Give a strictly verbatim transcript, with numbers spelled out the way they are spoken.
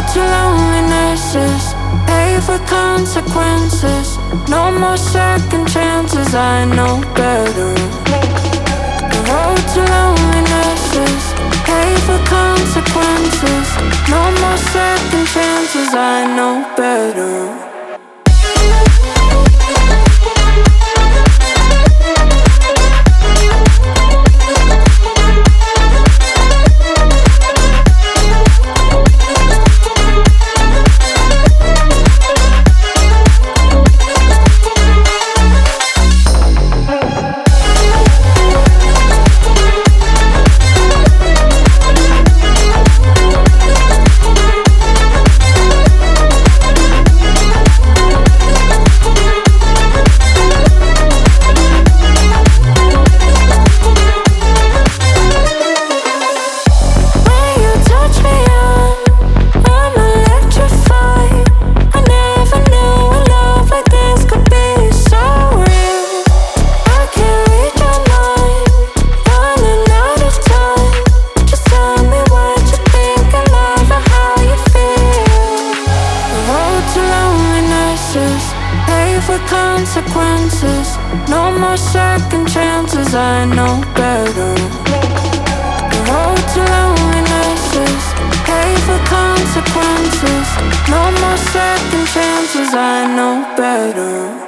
to loneliness is pay for consequences. No more second chances, I know better. The road to loneliness is pay for consequences. No more second chances, I know better. Consequences, no more second chances, I know better. The road to loneliness is pay for consequences. No more second chances, I know better.